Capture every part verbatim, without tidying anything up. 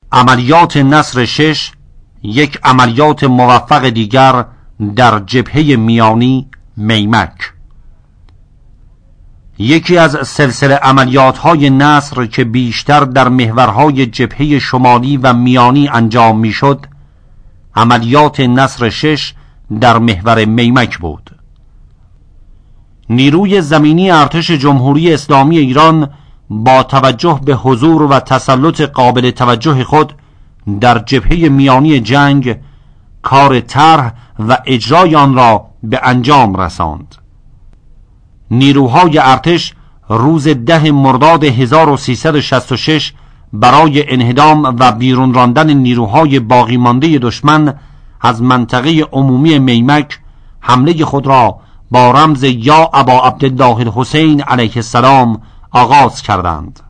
عملیات نصر شش یک عملیات موفق دیگر در جبهه میانی میمک. یکی از سلسله عملیات‌های نصر که بیشتر در محورهای جبهه شمالی و میانی انجام می‌شد، عملیات نصر شش در محور میمک بود. نیروی زمینی ارتش جمهوری اسلامی ایران با توجه به حضور و تسلط قابل توجه خود در جبهه میانی جنگ کار طرح و اجرای آن را به انجام رساند. نیروهای ارتش روز ده مرداد هزار و سیصد و شصت و شش برای انهدام و بیرون راندن نیروهای باقی مانده دشمن از منطقه عمومی میمک حمله خود را با رمز یا ابا عبدالله الحسین علیه السلام آغاز کردند.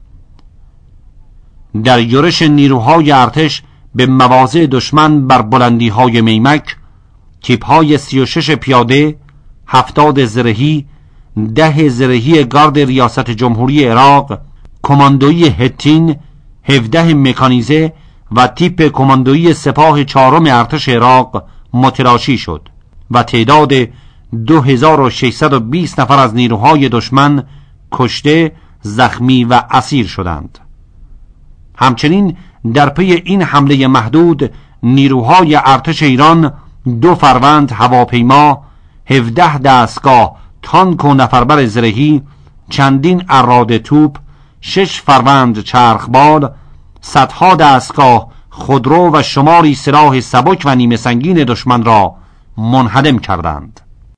در یورش نیروهای ارتش به مواضع دشمن بر بلندی‌های میمک، تیپ‌های سی و شش پیاده، هفتاد زرهی، ده زرهی گارد ریاست جمهوری عراق، کماندویی هتین، هفده مکانیزه و تیپ کماندویی سپاه چهارم ارتش عراق متلاشی شد و تعداد دو هزار و ششصد و بیست نفر از نیروهای دشمن کشته، زخمی و اسیر شدند. همچنین در پی این حمله محدود نیروهای ارتش ایران دو فروند هواپیما، هفده دستگاه تانک و نفربر زرهی، چندین اراده توپ، شش فروند چرخبال، صدها دستگاه خودرو و شماری سلاح سبک و نیمه سنگین دشمن را منهدم کردند.